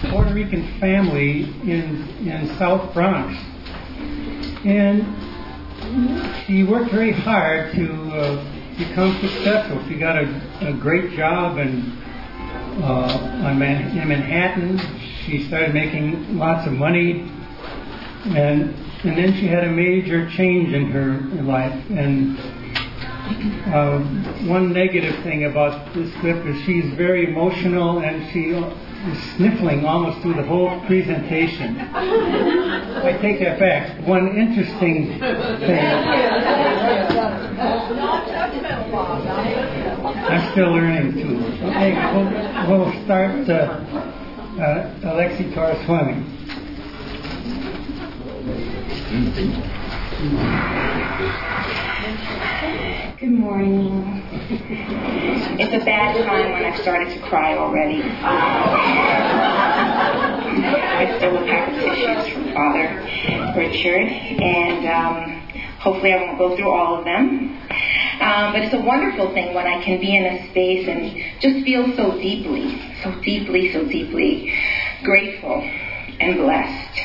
Puerto Rican family in South Bronx. And she worked very hard to become successful. She got a great job in Manhattan. She started making lots of money, and then she had a major change in her life. And one negative thing about this clip is she's very emotional, and she is sniffling almost through the whole presentation. I take that back. One interesting thing. I'm still learning too. Okay, we'll start Alexi Torres-Fleming. Good morning. It's a bad time when I've started to cry already. I still have tissues from Father Richard, and hopefully I won't go through all of them. But it's a wonderful thing when I can be in a space and just feel so deeply grateful and blessed.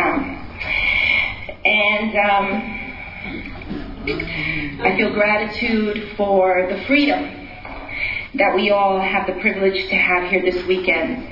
I feel gratitude for the freedom that we all have the privilege to have here this weekend.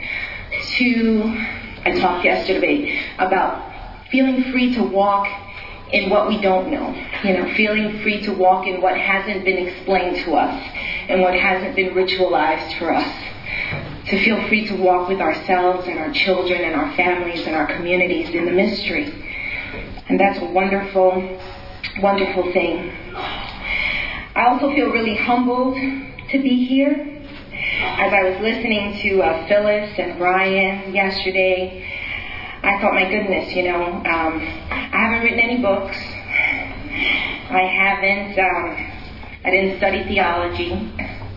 I talked yesterday about feeling free to walk in what we don't know. Feeling free to walk in what hasn't been explained to us and what hasn't been ritualized for us. To feel free to walk with ourselves and our children and our families and our communities in the mystery. And that's a wonderful, wonderful thing. I also feel really humbled to be here. As I was listening to Phyllis and Brian yesterday, I thought, my goodness, I haven't written any books. I didn't study theology.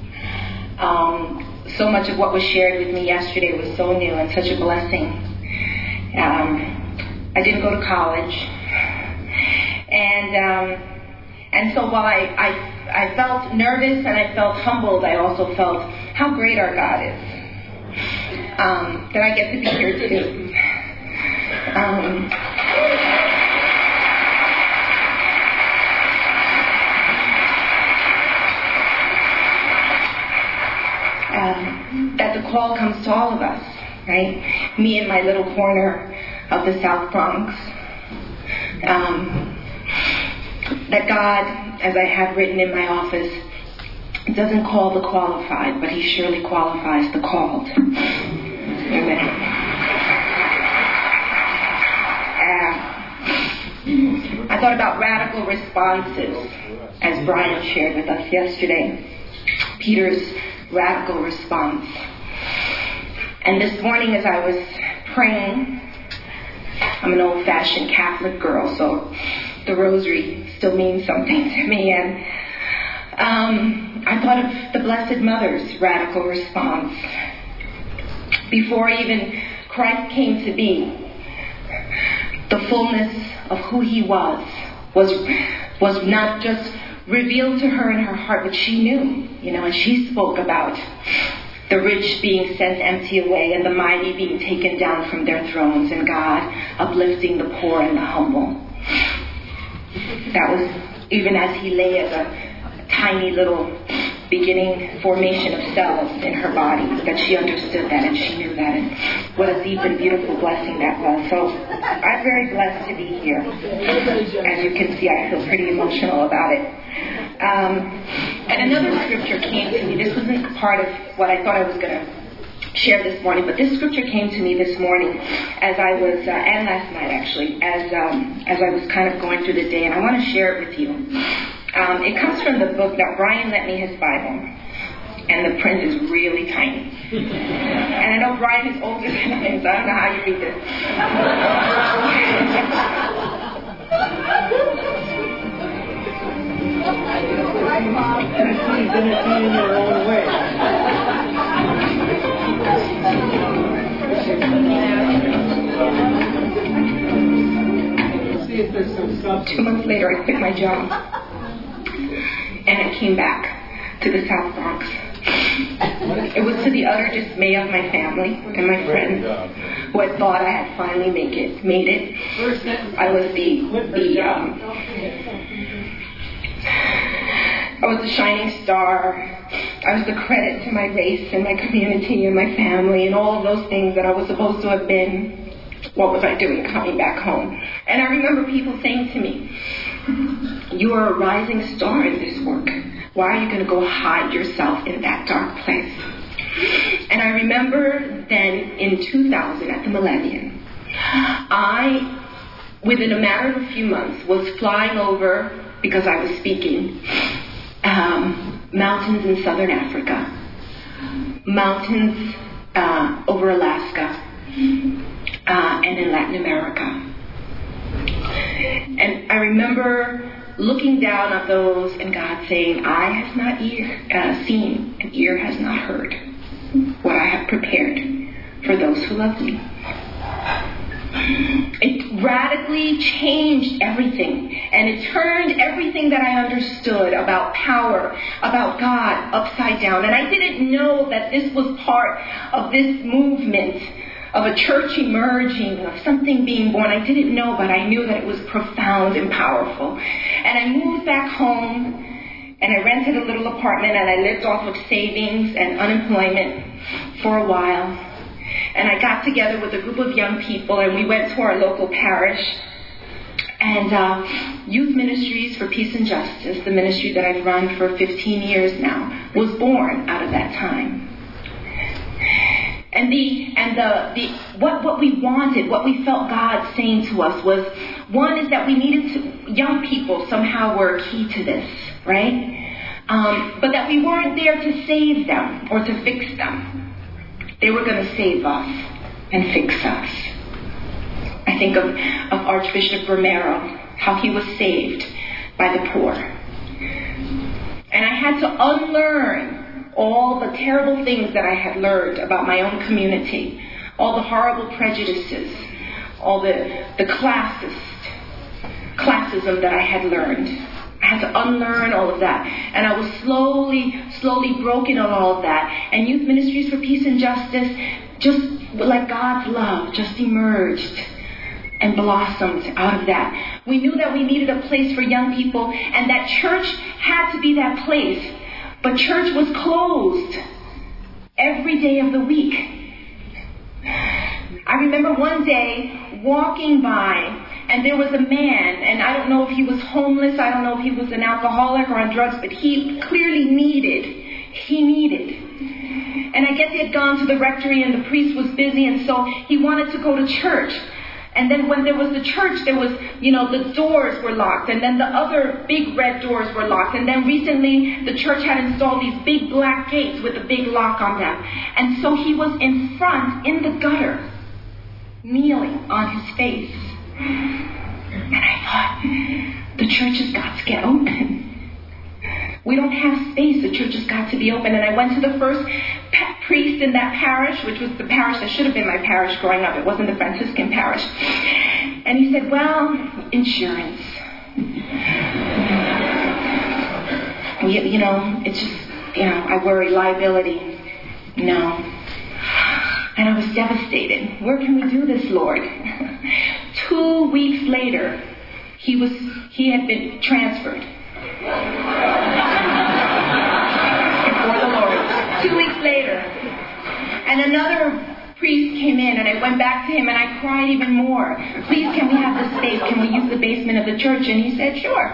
So much of what was shared with me yesterday was so new and such a blessing. I didn't go to college. And so while I felt nervous and I felt humbled, I also felt how great our God is. That I get to be here too. That the call comes to all of us, right? Me in my little corner of the South Bronx. That God, as I have written in my office, doesn't call the qualified, but He surely qualifies the called. Amen. I thought about radical responses, as Brian shared with us yesterday. Peter's radical response. And this morning as I was praying, I'm an old-fashioned Catholic girl, so the rosary still means something to me. And I thought of the Blessed Mother's radical response. Before even Christ came to be, the fullness of who He was not just revealed to her in her heart, but she knew, and she spoke about the rich being sent empty away and the mighty being taken down from their thrones and God uplifting the poor and the humble. That was even as He lay as a tiny little beginning formation of cells in her body, that she understood that and she knew that, and what a deep and beautiful blessing that was. So I'm very blessed to be here. As you can see, I feel pretty emotional about it. And another scripture came to me. This wasn't part of what I thought I was going to share this morning, but this scripture came to me this morning as I was, and last night actually, as I was kind of going through the day, and I want to share it with you. It comes from the book. Now, Brian lent me his Bible, and the print is really tiny. And I know Brian is older than I am, so I don't know how you read this. See if there's some substance. 2 months later, I quit my job. And I came back to the South Bronx. It was to the utter dismay of my family and my friends. who had thought I had finally made it. I was I was the shining star. I was the credit to my race and my community and my family and all of those things that I was supposed to have been. What was I doing coming back home? And I remember people saying to me, "You are a rising star in this work. Why are you going to go hide yourself in that dark place?" And I remember then in 2000 at the Millennium, I, within a matter of a few months, was flying over, because I was speaking, mountains in southern Africa, mountains over Alaska, and in Latin America. And I remember looking down at those and God saying, "Eye has not seen, and ear has not heard what I have prepared for those who love me." It radically changed everything, and it turned everything that I understood about power, about God, upside down. And I didn't know that this was part of this movement of a church emerging, of something being born. I didn't know, but I knew that it was profound and powerful. And I moved back home, and I rented a little apartment, and I lived off of savings and unemployment for a while. And I got together with a group of young people, and we went to our local parish. And Youth Ministries for Peace and Justice, the ministry that I've run for 15 years now, was born out of that time. And what we wanted, what we felt God saying to us was, one is that we needed to, young people somehow were key to this, right? But that we weren't there to save them or to fix them. They were going to save us and fix us. I think of Archbishop Romero, how he was saved by the poor. And I had to unlearn all the terrible things that I had learned about my own community, all the horrible prejudices, all the classism that I had learned. I had to unlearn all of that. And I was slowly broken on all of that. And Youth Ministries for Peace and Justice, just like God's love, just emerged and blossomed out of that. We knew that we needed a place for young people, and that church had to be that place. But church was closed every day of the week. I remember one day walking by, and there was a man, and I don't know if he was homeless, I don't know if he was an alcoholic or on drugs, but he clearly needed. And I guess he had gone to the rectory and the priest was busy, and so he wanted to go to church. And then when there was the church, there was, the doors were locked. And then the other big red doors were locked. And then recently, the church had installed these big black gates with a big lock on them. And so he was in front, in the gutter, kneeling on his face. And I thought, the church has got to get open. We don't have space. The church has got to be open. And I went to the first priest in that parish, which was the parish that should have been my parish growing up. It wasn't the Franciscan parish. And he said, "Well, insurance. It's just, I worry liability. No." And I was devastated. Where can we do this, Lord? 2 weeks later, he had been transferred. Before the Lord. 2 weeks later. And another priest came in, and I went back to him and I cried even more. "Please, can we have this space? Can we use the basement of the church?" And he said, "Sure.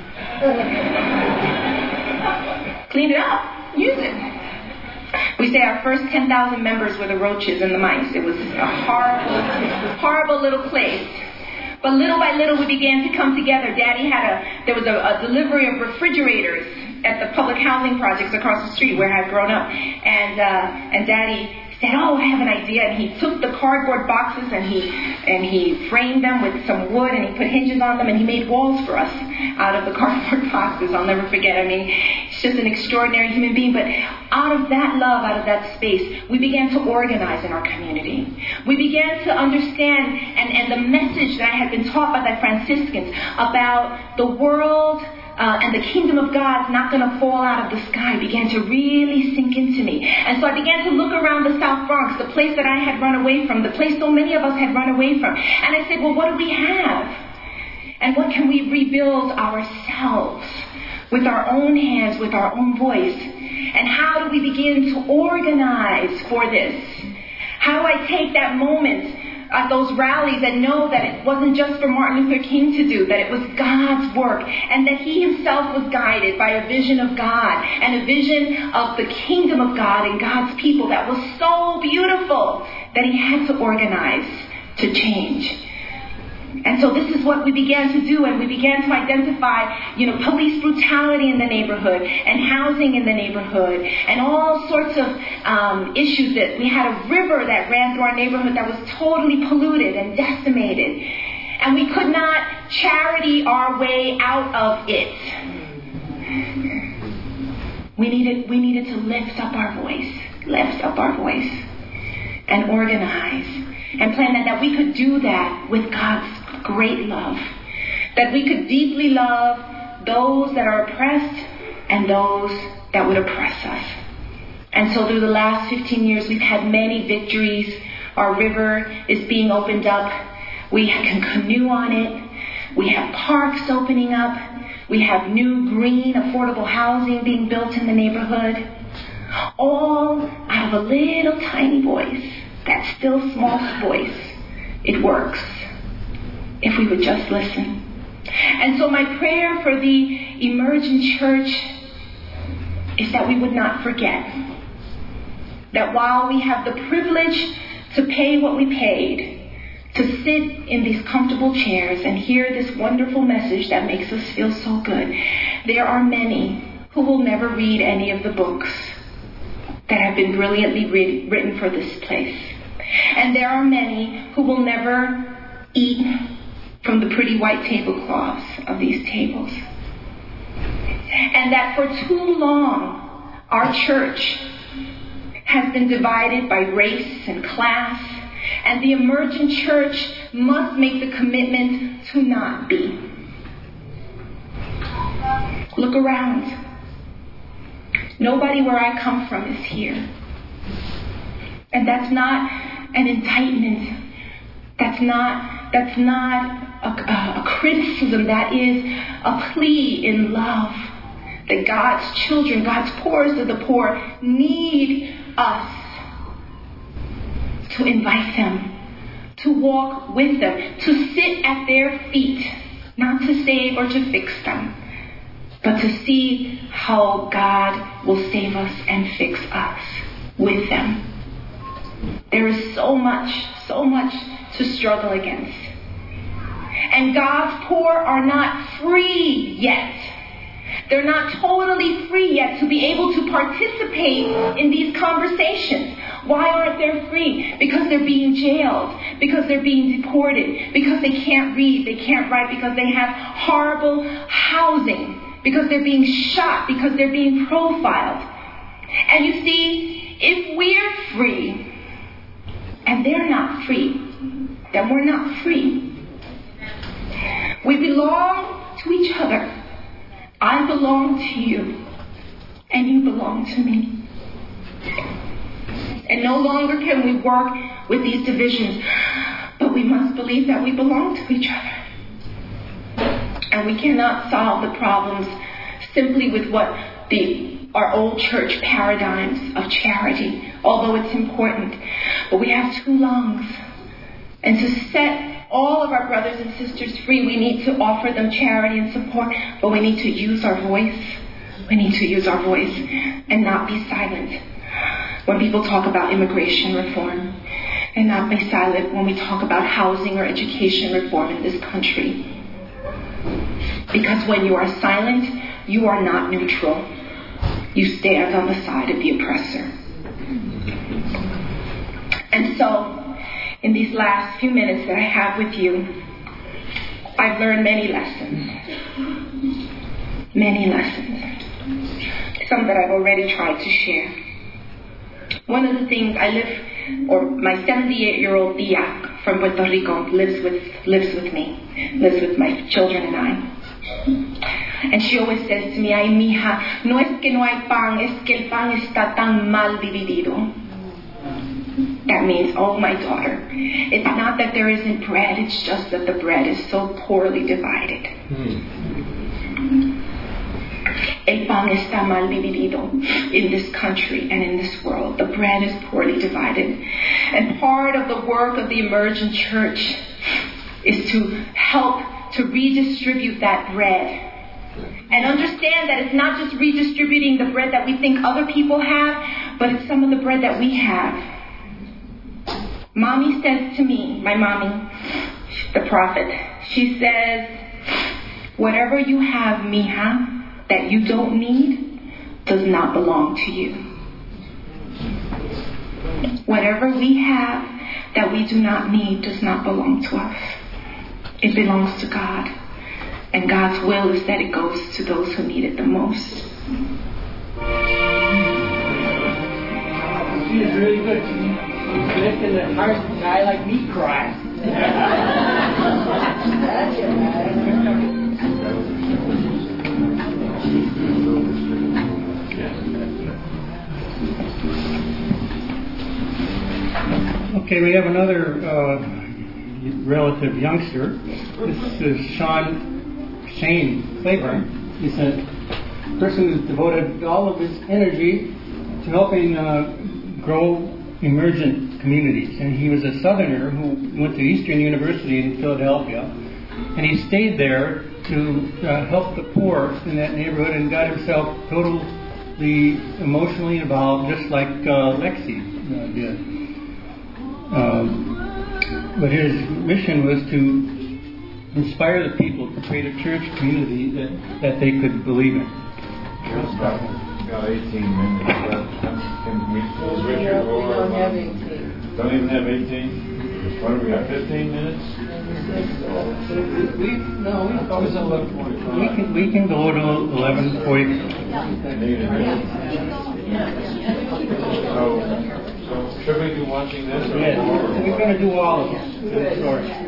Clean it up. Use it." We say our first 10,000 members were the roaches and the mice. It was a horrible little place. But little by little, we began to come together. There was a delivery of refrigerators at the public housing projects across the street where I had grown up. And Daddy said, "Oh, I have an idea." And he took the cardboard boxes and he framed them with some wood and he put hinges on them and he made walls for us out of the cardboard boxes. I'll never forget. I mean, he's just an extraordinary human being. But out of that love, out of that space, we began to organize in our community. We began to understand and the message that I had been taught by the Franciscans about the world and the kingdom of God's not going to fall out of the sky began to really sink into me. And so I began to look around the South Bronx, the place that I had run away from, the place so many of us had run away from. And I said, well, what do we have? And what can we rebuild ourselves with our own hands, with our own voice? And how do we begin to organize for this? How do I take that moment at those rallies and know that it wasn't just for Martin Luther King to do, that it was God's work, and that he himself was guided by a vision of God and a vision of the kingdom of God and God's people that was so beautiful that he had to organize to change. And so this is what we began to do, and we began to identify, police brutality in the neighborhood and housing in the neighborhood and all sorts of issues. That we had a river that ran through our neighborhood that was totally polluted and decimated. And we could not charity our way out of it. We needed to lift up our voice and organize and plan that we could do that with God's great love, that we could deeply love those that are oppressed and those that would oppress us. And so through the last 15 years, we've had many victories. Our river is being opened up. We can canoe on it. We have parks opening up. We have new green, affordable housing being built in the neighborhood. All out of a little tiny voice, that still small voice. It works if we would just listen. And so my prayer for the emergent church is that we would not forget that while we have the privilege to pay what we paid, to sit in these comfortable chairs and hear this wonderful message that makes us feel so good, there are many who will never read any of the books that have been brilliantly written for this place. And there are many who will never eat from the pretty white tablecloths of these tables. And that for too long, our church has been divided by race and class, and the emergent church must make the commitment to not be. Look around. Nobody where I come from is here. And that's not an indictment. That's not a criticism. That is a plea in love that God's children, God's poorest of the poor, need us to invite them, to walk with them, to sit at their feet, not to save or to fix them, but to see how God will save us and fix us with them. There is so much to struggle against. And God's poor are not free yet. They're not totally free yet to be able to participate in these conversations. Why aren't they free? Because they're being jailed, because they're being deported, because they can't read, they can't write, because they have horrible housing, because they're being shot, because they're being profiled. And you see, if we're free and they're not free, then we're not free. We belong to each other. I belong to you, and you belong to me. And no longer can we work with these divisions, but we must believe that we belong to each other. And we cannot solve the problems simply with what our old church paradigms of charity, although it's important. But we have two lungs. And to set all of our brothers and sisters free, we need to offer them charity and support, but we need to use our voice. We need to use our voice and not be silent when people talk about immigration reform, and not be silent when we talk about housing or education reform in this country. Because when you are silent, you are not neutral. You stand on the side of the oppressor. And so, in these last few minutes that I have with you, I've learned many lessons. Many lessons. Some that I've already tried to share. One of the things my 78-year-old tia from Puerto Rico lives with me, lives with my children and I. And she always says to me, ay mija, no es que no hay pan, es que el pan está tan mal dividido. That means, oh my daughter, it's not that there isn't bread, it's just that the bread is so poorly divided. El pan está mal dividido in this country and in this world. The bread is poorly divided. And part of the work of the Emergent Church is to help to redistribute that bread. And understand that it's not just redistributing the bread that we think other people have, but it's some of the bread that we have. Mommy says to me, my mommy, the prophet, she says, whatever you have, mija, that you don't need, does not belong to you. Whatever we have that we do not need does not belong to us. It belongs to God. And God's will is that it goes to those who need it the most. She is really good. She's making a heart guy like me cry. Okay, we have another relative youngster. This is Shane Claiborne. He's a person who's devoted all of his energy to helping grow emergent communities. And he was a Southerner who went to Eastern University in Philadelphia. And he stayed there to help the poor in that neighborhood and got himself totally emotionally involved, just like Lexi did. But his mission was to inspire the people to create a church community that they could believe in. Got 18 minutes left. Can we Richard We don't have 18. Don't even have 18? What, we got 15 minutes? We can go to 11:40. So should we be watching this? Or Yes, we're going to do all of them. Sorry.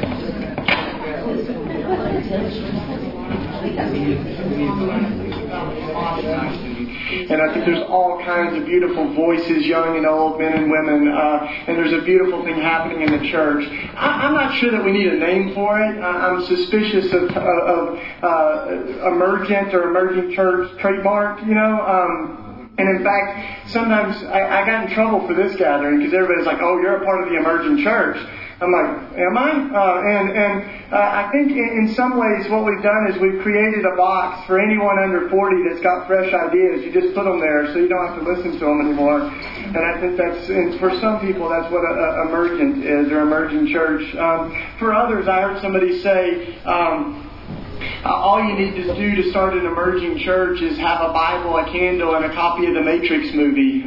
And I think there's all kinds of beautiful voices, young and old, men and women, and there's a beautiful thing happening in the church. I'm not sure that we need a name for it. I'm suspicious of emergent or emerging church trademark, you know. And in fact, sometimes I got in trouble for this gathering because everybody's like, oh, you're a part of the emerging church. I'm like, am I? I think in some ways what we've done is we've created a box for anyone under 40 that's got fresh ideas. You just put them there so you don't have to listen to them anymore. And I think and for some people, that's what emergent is, or emerging church. For others, I heard somebody say, all you need to do to start an emerging church is have a Bible, a candle, and a copy of the Matrix movie.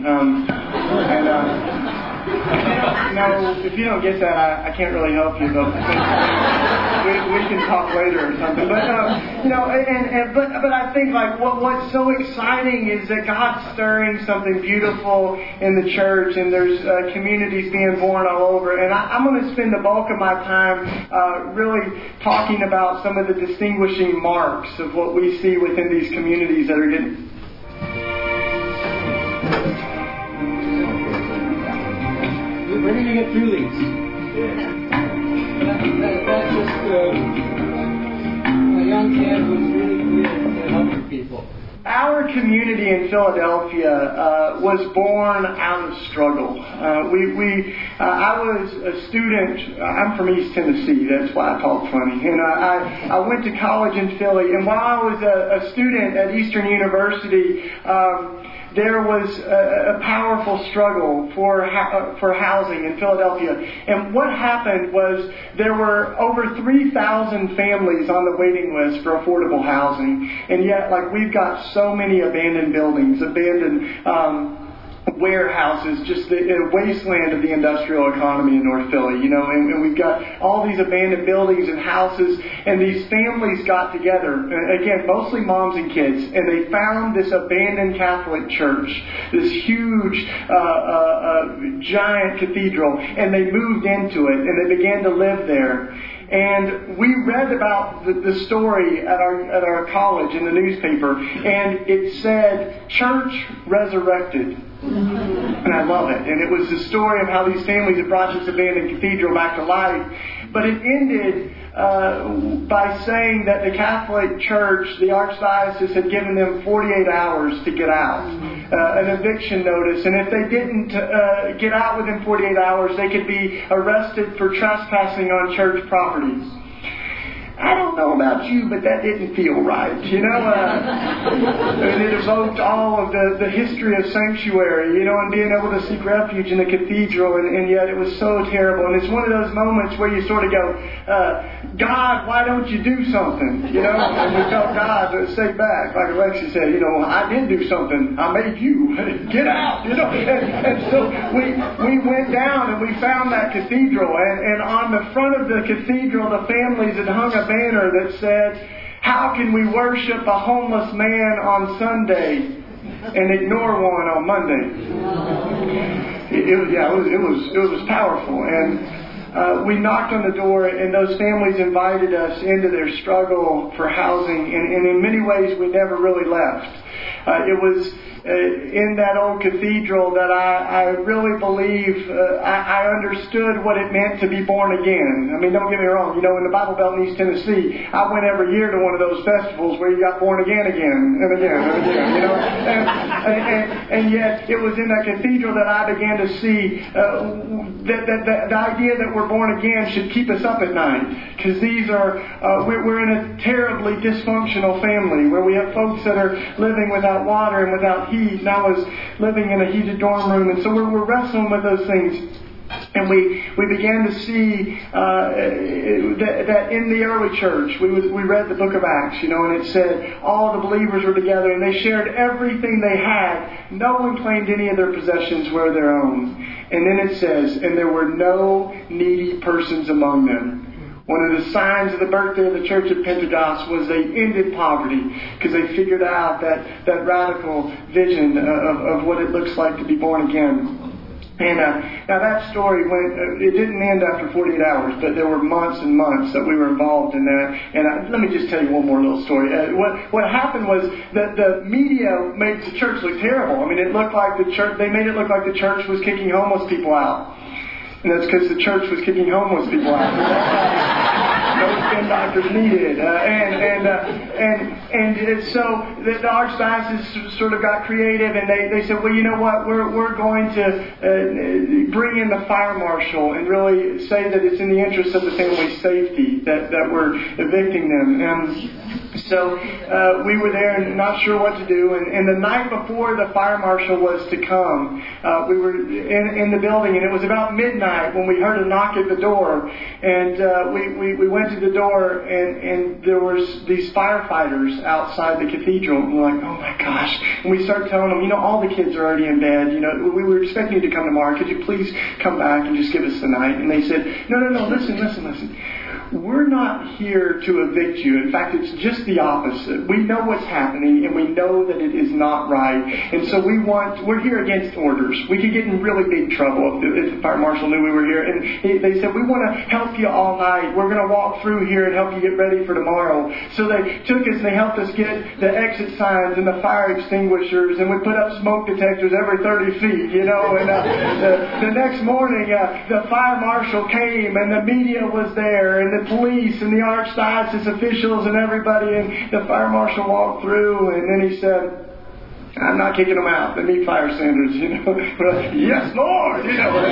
If you don't get that, I can't really help you. But we can talk later or something. But but I think like what's so exciting is that God's stirring something beautiful in the church, and there's communities being born all over. And I'm going to spend the bulk of my time really talking about some of the distinguishing marks of what we see within these communities that are getting. We're going to get through these. That's just a young kid who's really good at helping people. Our community in Philadelphia was born out of struggle. I was a student. I'm from East Tennessee. That's why I talk funny. And I went to college in Philly. And while I was a student at Eastern University, there was a powerful struggle for housing in Philadelphia. And what happened was there were over 3,000 families on the waiting list for affordable housing. And yet, like, we've got so many abandoned buildings, abandoned warehouses, just the wasteland of the industrial economy in North Philly, you know, and we've got all these abandoned buildings and houses, and these families got together, again, mostly moms and kids, and they found this abandoned Catholic church, this huge, giant cathedral, and they moved into it, and they began to live there. and we read about the story at our college in the newspaper, and it said, "Church Resurrected." And I love it. And it was the story of how these families had brought this abandoned cathedral back to life. But it ended by saying that the Catholic Church, the Archdiocese, had given them 48 hours to get out. An eviction notice. And if they didn't get out within 48 hours, they could be arrested for trespassing on church properties. I don't know about you, but that didn't feel right. And it evoked all of the history of sanctuary, and being able to seek refuge in the cathedral, and yet it was so terrible. And it's one of those moments where you sort of go, God, why don't you do something? And we felt God say back, like Alexis said, I did do something. I made you. Get out. And so we went down and we found that cathedral. And on the front of the cathedral, the families had hung a banner that said, "How can we worship a homeless man on Sunday and ignore one on Monday?" It was powerful. And we knocked on the door, and those families invited us into their struggle for housing. And in many ways, we never really left. It was in that old cathedral that I really believe I understood what it meant to be born again. I mean, don't get me wrong. In the Bible Belt in East Tennessee, I went every year to one of those festivals where you got born again and again. And yet it was in that cathedral that I began to see that the idea that we're born again should keep us up at night, because these are we're in a terribly dysfunctional family where we have folks that are living without water and without heat, and I was living in a heated dorm room, and so we're wrestling with those things. And we began to see that in the early church, we read the book of Acts, and it said all the believers were together and they shared everything they had. No one claimed any of their possessions were their own. And then it says, and there were no needy persons among them. One of the signs of the birthday of the Church at Pentecost was they ended poverty, because they figured out that radical vision of what it looks like to be born again. And now that story it didn't end after 48 hours, but there were months and months that we were involved in that. And let me just tell you one more little story. What happened was that the media made the church look terrible. I mean, it looked like they made it look like the church was kicking homeless people out. And that's because the church was kicking homeless people out. No spin doctors needed. And so the Archdiocese sort of got creative, and they said, well, you know what, we're going to bring in the fire marshal and really say that it's in the interest of the family's safety that we're evicting them. And so we were there and not sure what to do. And the night before the fire marshal was to come, we were in the building, and it was about midnight when we heard a knock at the door. And we went to the door, and there was these firefighters outside the cathedral. And we're like, oh my gosh. And we started telling them, all the kids are already in bed. We were expecting you to come tomorrow. Could you please come back and just give us the night? And they said, no, listen. We're not here to evict you. In fact, it's just the opposite. We know what's happening, and we know that it is not right. And so we're here against orders. We could get in really big trouble if the fire marshal knew we were here. And they said, we want to help you all night. We're going to walk through here and help you get ready for tomorrow. So they took us and they helped us get the exit signs and the fire extinguishers, and we put up smoke detectors every 30 feet, And the next morning, the fire marshal came, and the media was there, and the police and the Archdiocese officials and everybody, and the fire marshal walked through, and then he said, I'm not kicking them out. They need fire standards, Yes, Lord,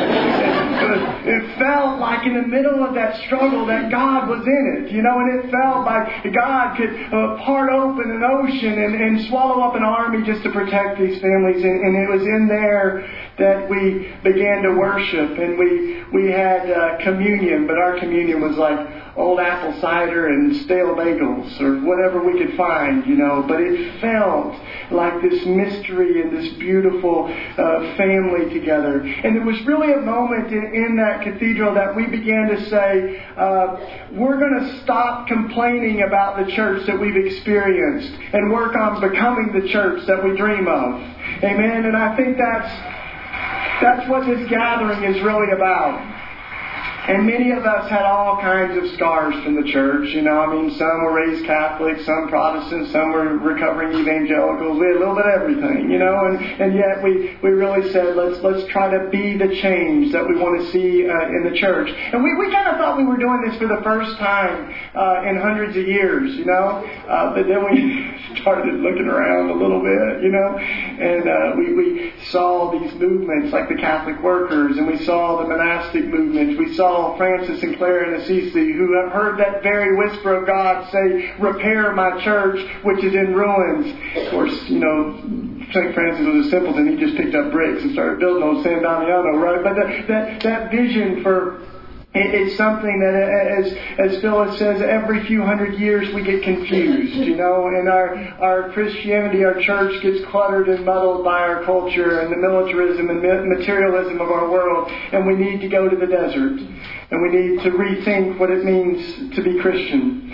It felt like in the middle of that struggle that God was in it, and it felt like God could part open an ocean and swallow up an army just to protect these families. And it was in there that we began to worship, and we had communion, but our communion was like old apple cider and stale bagels or whatever we could find, but it felt like this mystery and this beautiful family together. And there was really a moment in that cathedral that we began to say, we're going to stop complaining about the church that we've experienced and work on becoming the church that we dream of. Amen. And I think that's what this gathering is really about. And many of us had all kinds of scars from the church. Some were raised Catholic, some Protestant, some were recovering evangelicals. We had a little bit of everything, and yet we really said, let's try to be the change that we want to see in the church. And we kind of thought we were doing this for the first time in hundreds of years, but then we started looking around a little bit, and we saw these movements like the Catholic Workers, and we saw the monastic movement. We saw Francis and Clare and Assisi, who have heard that very whisper of God say, repair my church, which is in ruins. Of course, St. Francis was a simpleton. He just picked up bricks and started building old San Damiano, right? But that vision for it's something that, as Phyllis says, every few hundred years we get confused, and our Christianity, our church gets cluttered and muddled by our culture and the militarism and materialism of our world, and we need to go to the desert, and we need to rethink what it means to be Christian.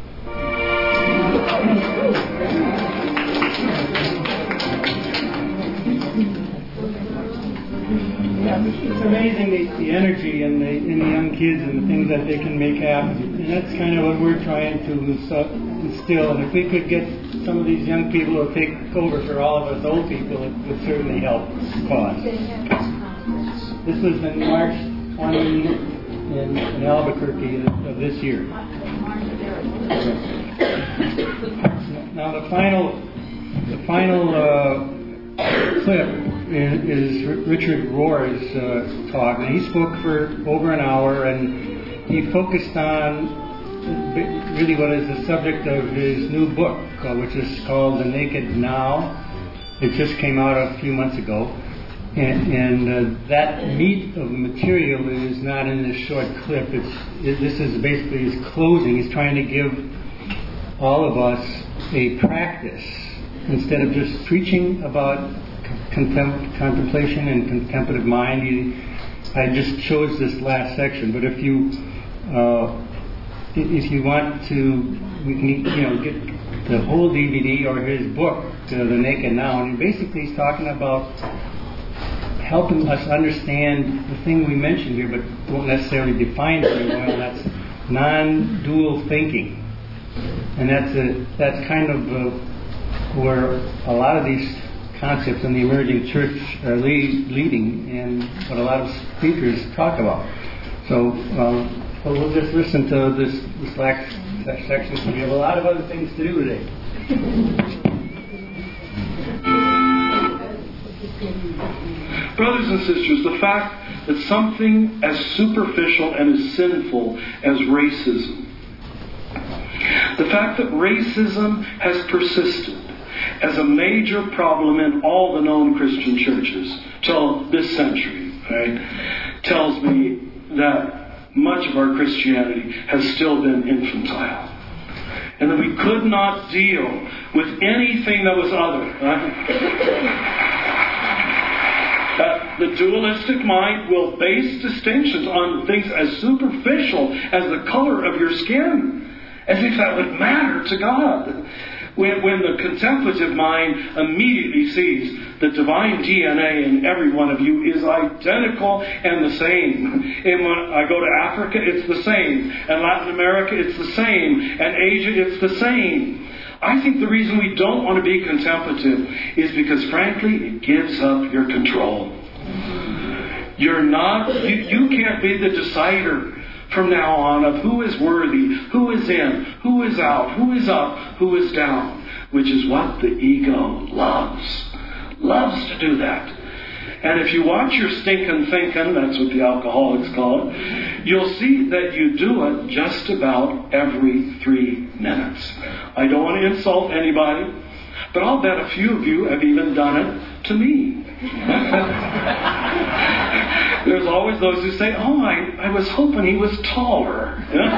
It's amazing the energy in the young kids and the things that they can make happen. And that's kind of what we're trying to instill. And if we could get some of these young people to take over for all of us old people, it would certainly help the cause. This was in March 1 in Albuquerque of this year. Now the final clip is Richard Rohr's talk, and he spoke for over an hour, and he focused on really what is the subject of his new book, which is called The Naked Now. It just came out a few months ago, and that meat of material is not in this short clip. This is basically his closing. He's trying to give all of us a practice instead of just preaching about contemplation and contemplative mind. I just chose this last section, but if you want to, we can get the whole DVD or his book, The Naked Now, and basically he's talking about helping us understand the thing we mentioned here, but won't necessarily define very well. That's non-dual thinking, and that's kind of where a lot of these concepts in the emerging church are leading, and what a lot of speakers talk about. So we'll just listen to this last section. We have a lot of other things to do today. Brothers and sisters, the fact that something as superficial and as sinful as racism, the fact that racism has persisted as a major problem in all the known Christian churches till this century, right, tells me that much of our Christianity has still been infantile. And that we could not deal with anything that was other. Right? The dualistic mind will base distinctions on things as superficial as the color of your skin, as if that would matter to God. When the contemplative mind immediately sees the divine DNA in every one of you is identical and the same. And when I go to Africa, it's the same. And Latin America, it's the same. And Asia, it's the same. I think the reason we don't want to be contemplative is because, frankly, it gives up your control. You're not, you can't be the decider from now on of who is worthy, who is in, who is out, who is up, who is down, which is what the ego loves. Loves to do that. And if you watch your stinking thinking, that's what the alcoholics call it, you'll see that you do it just about every 3 minutes. I don't want to insult anybody, but I'll bet a few of you have even done it to me. There's always those who say, I was hoping he was taller.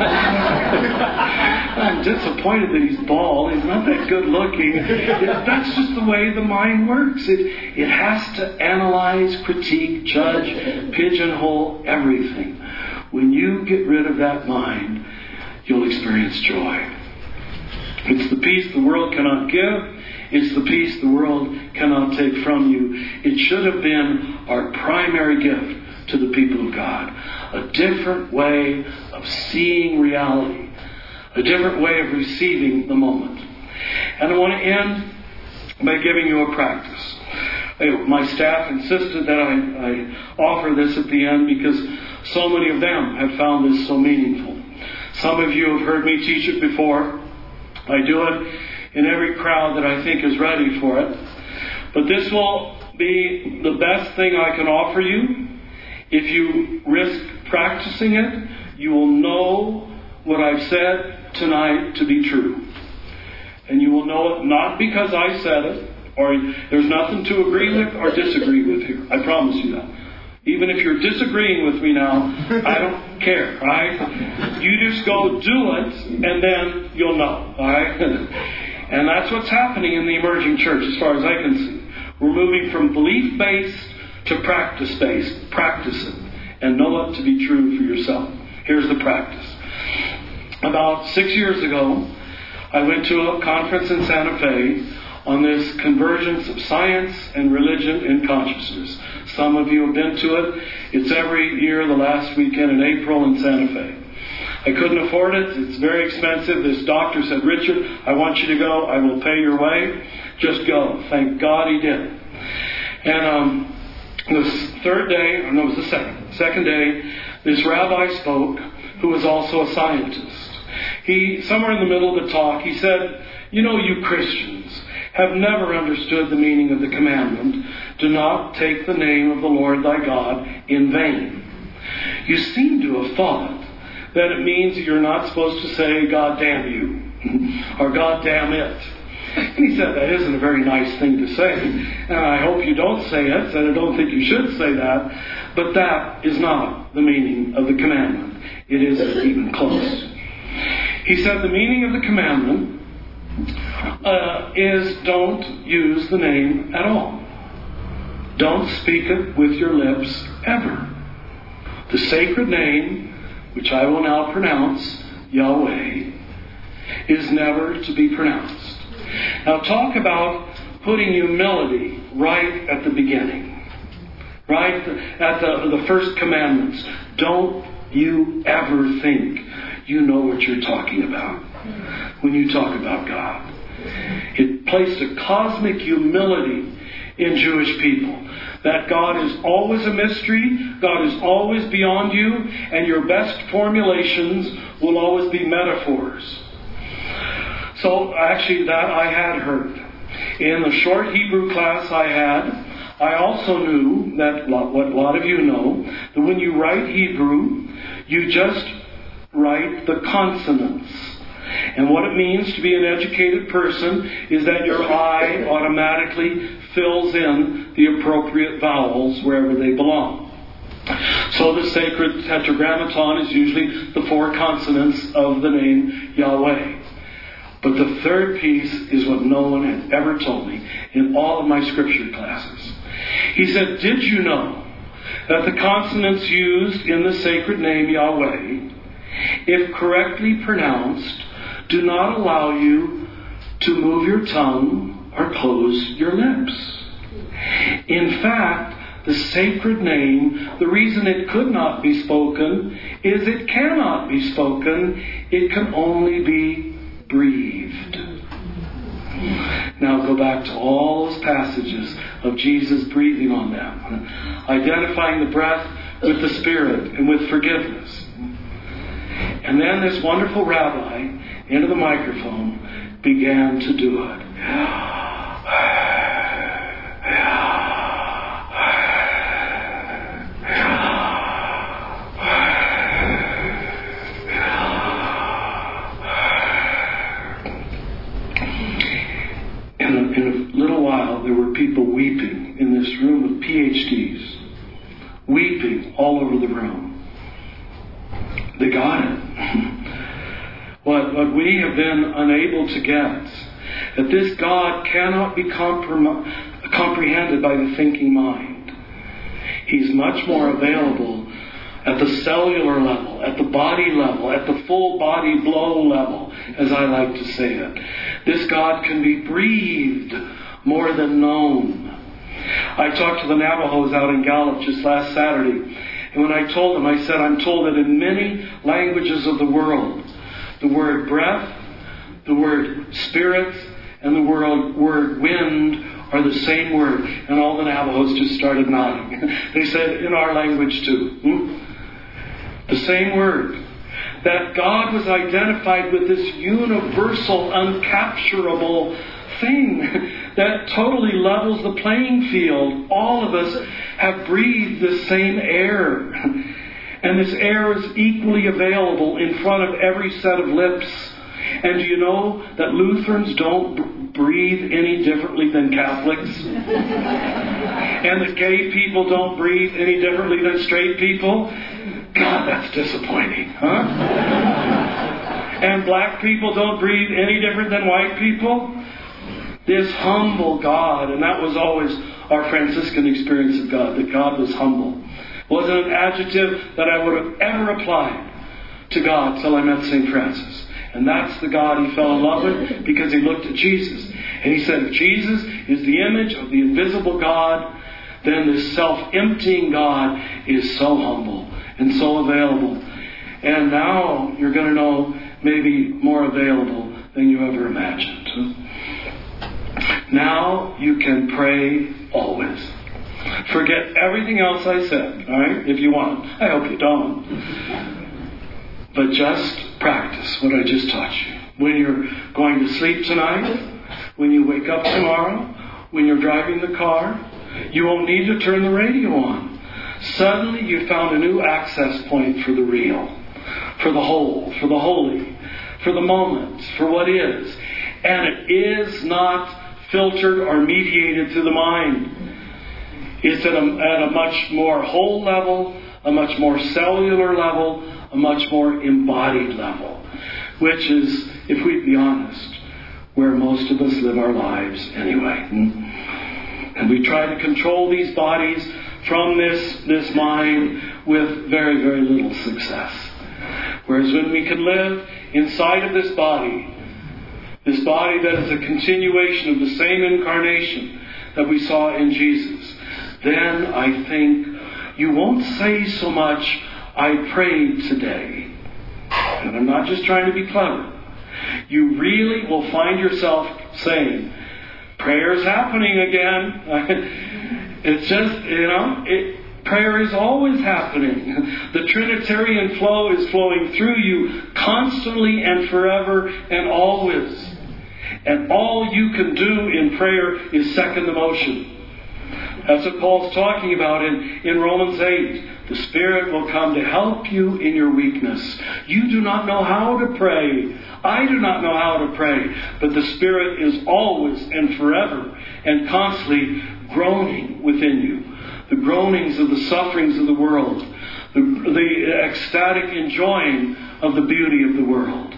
I'm disappointed that he's bald. He's not that good looking. That's just the way the mind works. It has to analyze, critique, judge, pigeonhole everything. When you get rid of that mind, you'll experience joy. It's the peace the world cannot give. It's the peace the world cannot take from you. It should have been our primary gift to the people of God. a different way of seeing reality, a different way of receiving the moment. And I want to end by giving you a practice. My staff insisted that I offer this at the end because so many of them have found this so meaningful. Some of you have heard me teach it before. I do it in every crowd that I think is ready for it. But this will be the best thing I can offer you. If you risk practicing it, you will know what I've said tonight to be true. And you will know it not because I said it, or there's nothing to agree with or disagree with here. I promise you that. Even if you're disagreeing with me now, I don't care. All right? You just go do it, and then you'll know. All right? And that's what's happening in the emerging church as far as I can see. We're moving from belief-based to practice-based. Practice it and know it to be true for yourself. Here's the practice. About 6 years ago, I went to a conference in Santa Fe on this convergence of science and religion and consciousness. Some of you have been to it. It's every year, the last weekend in April in Santa Fe. I couldn't afford it. It's very expensive. This doctor said, "Richard, I want you to go. I will pay your way. Just go." Thank God he did. And the third day, or no, it was the second day, this rabbi spoke, who was also a scientist. He, somewhere in the middle of the talk, he said, "You know, you Christians have never understood the meaning of the commandment, 'Do not take the name of the Lord thy God in vain.' You seem to have thought that it means that you're not supposed to say, 'God damn you,' or 'God damn it.'" And he said, "That isn't a very nice thing to say. And I hope you don't say it, and I don't think you should say that. But that is not the meaning of the commandment. It isn't even close." He said the meaning of the commandment is don't use the name at all. Don't speak it with your lips ever. The sacred name, which I will now pronounce, Yahweh, is never to be pronounced. Now talk about putting humility right at the beginning. Right at the first commandments. Don't you ever think you know what you're talking about when you talk about God. It placed a cosmic humility in Jewish people. That God is always a mystery, God is always beyond you, and your best formulations will always be metaphors. So actually that I had heard. In the short Hebrew class I had, I also knew that what a lot of you know, that when you write Hebrew, you just write the consonants. And what it means to be an educated person is that your eye automatically fills in the appropriate vowels wherever they belong. So the sacred tetragrammaton is usually the 4 consonants of the name Yahweh. But the third piece is what no one had ever told me in all of my scripture classes. He said, "Did you know that the consonants used in the sacred name Yahweh, if correctly pronounced, do not allow you to move your tongue or close your lips? In fact, the sacred name, the reason it could not be spoken is it cannot be spoken. It can only be breathed." Now go back to all those passages of Jesus breathing on them, identifying the breath with the Spirit and with forgiveness. And then this wonderful rabbi, into the microphone, began to do it. In a little while, there were people weeping in this room with PhDs, weeping all over the room. They got it. What we have been unable to get, that this God cannot be comprehended by the thinking mind. He's much more available at the cellular level, at the body level, at the full body blow level, as I like to say it. This God can be breathed more than known. I talked to the Navajos out in Gallup just last Saturday, And when I told him, I said, I'm told that in many languages of the world, the word breath, the word spirit, and the word wind are the same word. And all the Navajos just started nodding. They said, in our language too. The same word. That God was identified with this universal, uncapturable thing that totally levels the playing field. All of us have breathed the same air. And this air is equally available in front of every set of lips. And do you know that Lutherans don't breathe any differently than Catholics? And that gay people don't breathe any differently than straight people? God, that's disappointing, huh? And black people don't breathe any different than white people? This humble God, and that was always our Franciscan experience of God, that God was humble. Wasn't an adjective that I would have ever applied to God till I met St. Francis. And that's the God he fell in love with because he looked at Jesus. And he said, if Jesus is the image of the invisible God, then this self-emptying God is so humble and so available. And now you're going to know maybe more available than you ever imagined. Now you can pray always. Forget everything else I said, all right, if you want. I hope you don't. But just practice what I just taught you. When you're going to sleep tonight, when you wake up tomorrow, when you're driving the car, you won't need to turn the radio on. Suddenly you found a new access point for the real, for the whole, for the holy, for the moment, for what is. And it is not filtered or mediated through the mind. It's at a much more whole level, a much more cellular level, a much more embodied level, which is, if we be honest, where most of us live our lives anyway. And we try to control these bodies from this mind with very, very little success. Whereas when we can live inside of this body that is a continuation of the same incarnation that we saw in Jesus, then I think you won't say so much, I prayed today. And I'm not just trying to be clever. You really will find yourself saying, prayer's happening again. It's just, prayer is always happening. The Trinitarian flow is flowing through you constantly and forever and always. And all you can do in prayer is second the motion. That's what Paul's talking about in Romans 8. The Spirit will come to help you in your weakness. You do not know how to pray. I do not know how to pray. But the Spirit is always and forever and constantly groaning within you. The groanings of the sufferings of the world. The ecstatic enjoying of the beauty of the world.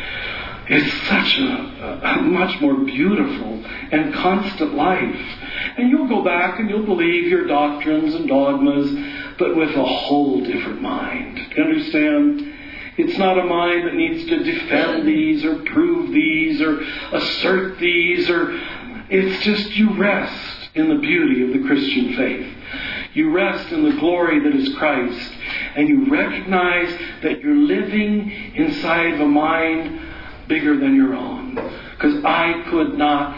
It's such a much more beautiful and constant life. And you'll go back and you'll believe your doctrines and dogmas, but with a whole different mind. Do you understand? It's not a mind that needs to defend these or prove these or assert these. It's just you rest in the beauty of the Christian faith. You rest in the glory that is Christ. And you recognize that you're living inside of a mind bigger than your own. Because I could not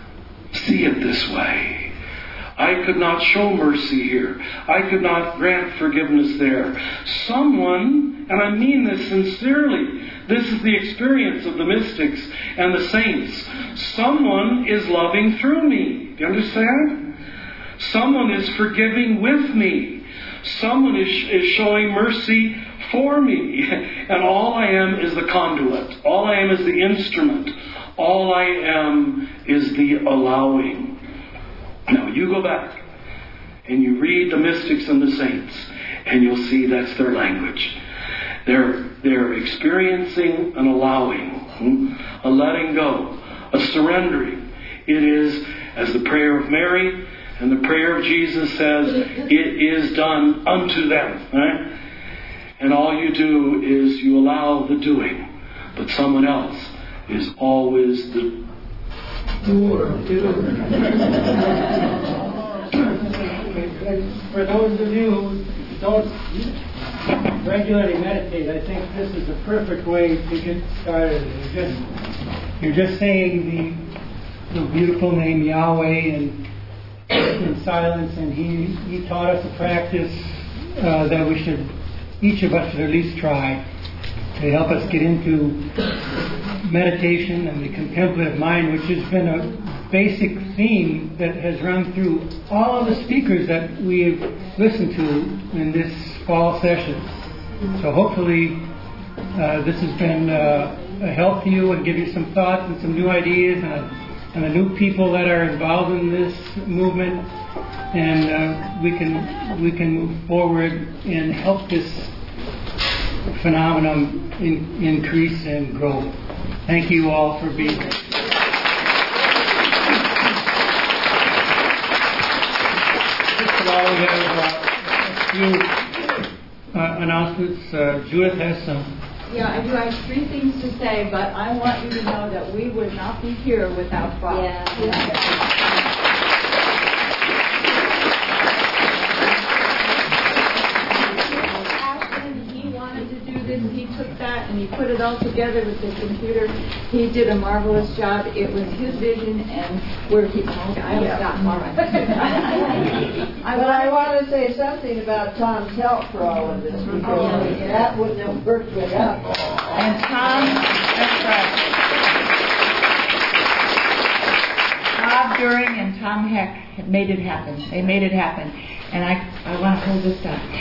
see it this way. I could not show mercy here. I could not grant forgiveness there. Someone, and I mean this sincerely, this is the experience of the mystics and the saints. Someone is loving through me. Do you understand? Someone is forgiving with me. Someone is showing mercy for me. And all I am is the conduit. All I am is the instrument. All I am is the allowing. Now you go back and you read the mystics and the saints and you'll see that's their language. They're experiencing an allowing, a letting go, a surrendering. It is, as the prayer of Mary and the prayer of Jesus says, it is done unto them. Right? And all you do is you allow the doing, but someone else is always the doer. For those of you don't regularly meditate, I think this is the perfect way to get started. You're just saying the beautiful name Yahweh and in silence, and he taught us a practice that each of us should at least try to help us get into meditation and the contemplative mind, which has been a basic theme that has run through all of the speakers that we've listened to in this fall session. So hopefully this has been a help to you and give you some thoughts and some new ideas and the new people that are involved in this movement, and we can move forward and help this phenomenon increase and grow. Thank you all for being here. We have a few announcements. Judith has some. Yeah, I do. I have 3 things to say, but I want you to know that we would not be here without Bob. He wanted to do this. He took that and he put it all together with the computer. He did a marvelous job. It was his vision, and where he. I always got all right. I want to say something about Tom's help for all of this, because that wouldn't have worked without. And Tom, that's right. Bob During and Tom Heck made it happen. They made it happen. And I want to hold this up.